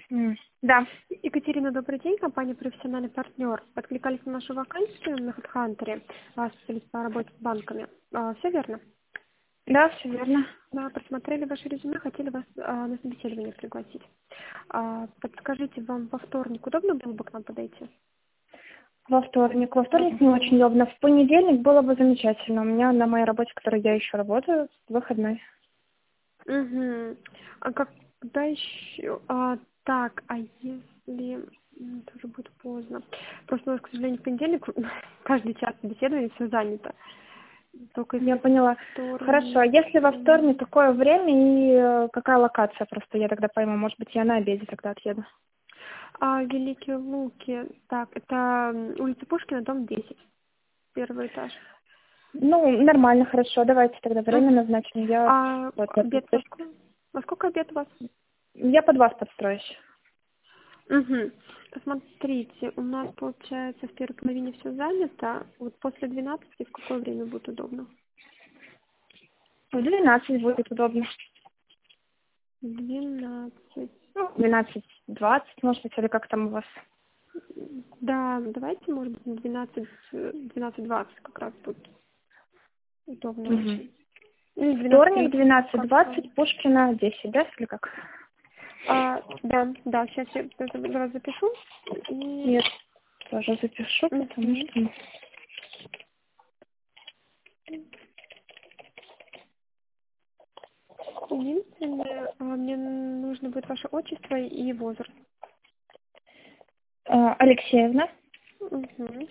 Да. Екатерина, добрый день. Компания «Профессиональный партнер». Откликались на нашу вакансию на HeadHunter, специалист по работе с банками. Все верно? Да, все верно. Да, просмотрели ваше резюме, хотели вас на собеседование пригласить. Подскажите, вам во вторник удобно было бы к нам подойти? Во вторник не очень удобно. В понедельник было бы замечательно. У меня на моей работе, в которой я еще работаю, выходной. Угу. А когда еще? Так, а если... Это уже будет поздно. Просто у нас, к сожалению, в понедельник каждый час собеседования все занято. Только Я если поняла. вторник... Хорошо, а если во вторник какое время и какая локация? Просто я тогда пойму. Может быть, я на обеде тогда отъеду. Великие Луки. Так, это улица Пушкина, дом 10. Первый этаж. Ну, нормально, хорошо. Давайте тогда время назначим. Обед во сколько обед у вас? Я под вас подстроюсь. Угу. Посмотрите, у нас получается в первой половине все занято. Вот после 12 в какое время будет удобно? В 12 будет удобно. 12. 12:20, может быть, или как там у вас? Да, давайте, может быть, на 12:20 как раз будет удобно очень. Или Вторник, 12:30. 12:20, Пушкина, 10, да, или как? Да, сейчас я за вас запишу. Нет, тоже запишу, потому что... Единственное, мне нужно будет ваше отчество и возраст. Алексеевна, Угу.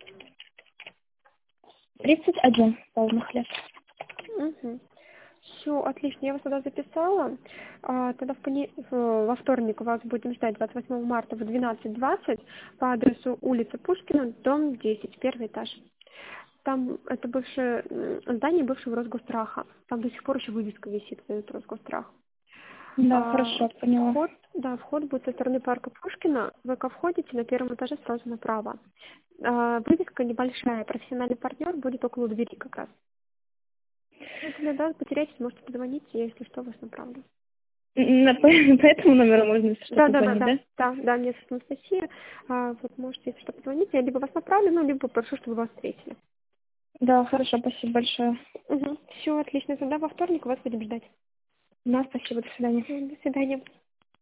31 полных лет. Угу. Все, отлично, я вас туда записала. Тогда во вторник вас будем ждать 28 марта в 12:20 по адресу улица Пушкина, дом 10, первый этаж. Там это бывшее здание бывшего Росгостраха. Там до сих пор еще вывеска висит, стоит Росгострах. Да, хорошо, поняла. Вход будет со стороны парка Пушкина. Вы как входите, на первом этаже сразу направо. Вывеска небольшая, профессиональный партнер будет около двери как раз. Если да, потеряетесь, можете позвонить, я, если что, вас направлю. По этому номеру можно, если что, позвонить, да? Да, мне Анастасия. Вот можете, если что, позвонить, я либо вас направлю, либо попрошу, чтобы вас встретили. Да, хорошо, спасибо большое. Все, отлично. Тогда во вторник вас будем ждать. Да, спасибо, до свидания. До свидания.